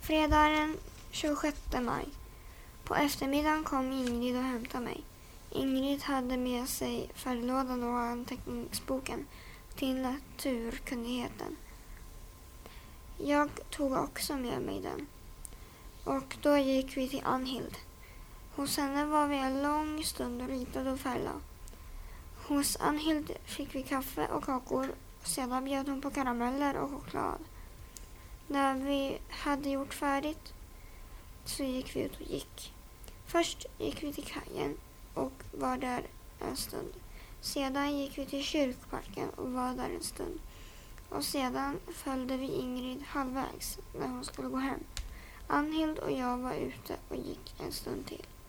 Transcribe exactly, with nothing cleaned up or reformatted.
Fredag den tjugosjätte maj. På eftermiddagen kom Ingrid och hämtade mig. Ingrid hade med sig färglådan och anteckningsboken till naturkunnigheten. Jag tog också med mig den. Och då gick vi till Anhild. Hos henne var vi en lång stund och ritade och färglade. Hos Anhild fick vi kaffe och kakor. Sedan bjöd hon på karameller och choklad. När vi hade gjort färdigt så gick vi ut och gick. Först gick vi till kajen och var där en stund. Sedan gick vi till kyrkparken och var där en stund. Och sedan följde vi Ingrid halvvägs när hon skulle gå hem. Anhild och jag var ute och gick en stund till.